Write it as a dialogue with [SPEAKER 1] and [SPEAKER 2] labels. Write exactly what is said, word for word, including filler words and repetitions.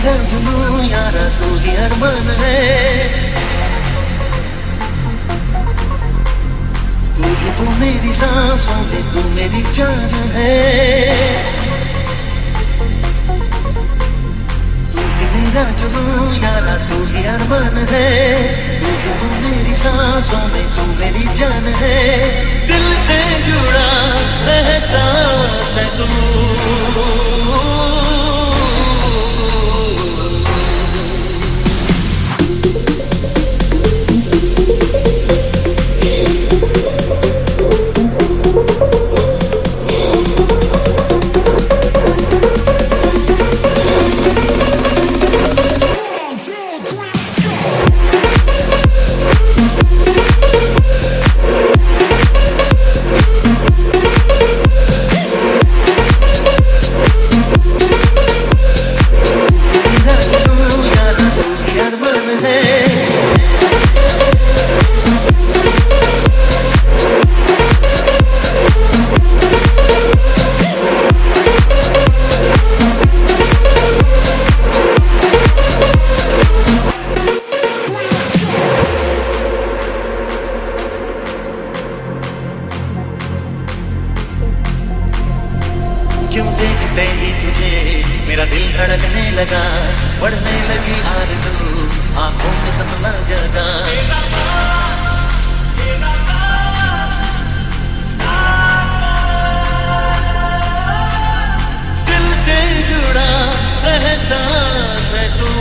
[SPEAKER 1] मेरा जुनून यारा तू ही अरमान है, तू ही तू मेरी सांसों में तू मेरी जान है, तू ही मेरा जुनून यारा तू ही अरमान है, तू ही तू मेरी सांसों में तू मेरी जान है, दिल से जुड़ा एहसास है तू। क्यों देखते ही तुझे मेरा दिल धड़कने लगा, बढ़ने लगी आरज़ू आंखों में सपना जगा, दिल से जुड़ा एहसास है तू।